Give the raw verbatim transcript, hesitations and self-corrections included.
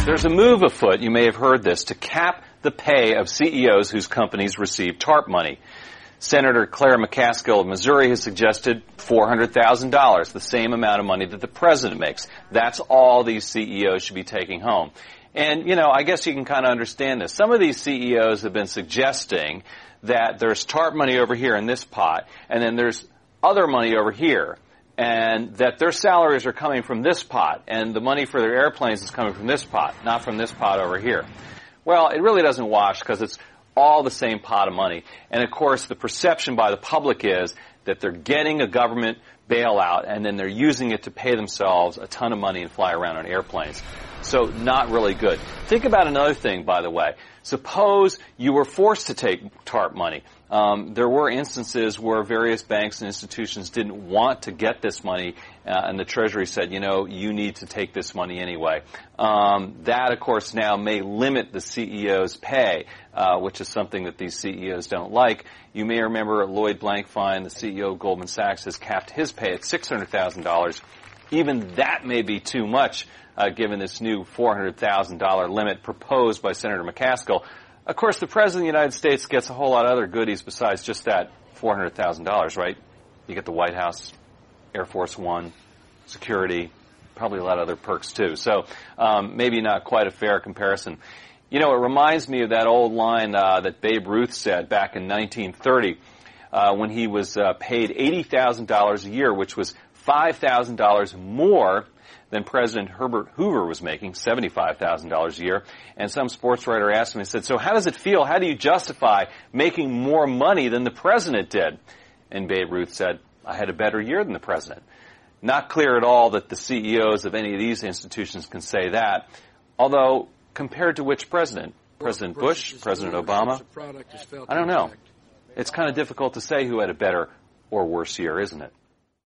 There's a move afoot, you may have heard this, to cap the pay of C E Os whose companies receive TARP money. Senator Claire McCaskill of Missouri has suggested four hundred thousand dollars, the same amount of money that the president makes. That's all these C E Os should be taking home. And, you know, I guess you can kind of understand this. Some of these C E Os have been suggesting that there's TARP money over here in this pot, and then there's other money over here, and that their salaries are coming from this pot, and the money for their airplanes is coming from this pot, not from this pot over here. Well, it really doesn't wash because it's all the same pot of money. And, of course, the perception by the public is that they're getting a government bailout and then they're using it to pay themselves a ton of money and fly around on airplanes. So not really good. Think about another thing, by the way. Suppose you were forced to take TARP money. Um, there were instances where various banks and institutions didn't want to get this money, uh, and the Treasury said, you know, you need to take this money anyway. Um, that, of course, now may limit the C E O's pay, uh, which is something that these C E Os don't like. You may remember Lloyd Blankfein, the C E O of Goldman Sachs, has capped his pay at six hundred thousand dollars. Even that may be too much, uh, given this new four hundred thousand dollars limit proposed by Senator McCaskill. Of course, the President of the United States gets a whole lot of other goodies besides just that four hundred thousand dollars, right? You get the White House, Air Force One, security, probably a lot of other perks too. So um, maybe not quite a fair comparison. You know, it reminds me of that old line uh, that Babe Ruth said back in nineteen thirty uh, when he was uh, paid eighty thousand dollars a year, which was five thousand dollars more than President Herbert Hoover was making, seventy-five thousand dollars a year. And some sports writer asked him, he said, so how does it feel? How do you justify making more money than the president did? And Babe Ruth said, I had a better year than the president. Not clear at all that the C E Os of any of these institutions can say that, although compared to which president? President Bush? President Obama? I don't know. It's kind of difficult to say who had a better or worse year, isn't it?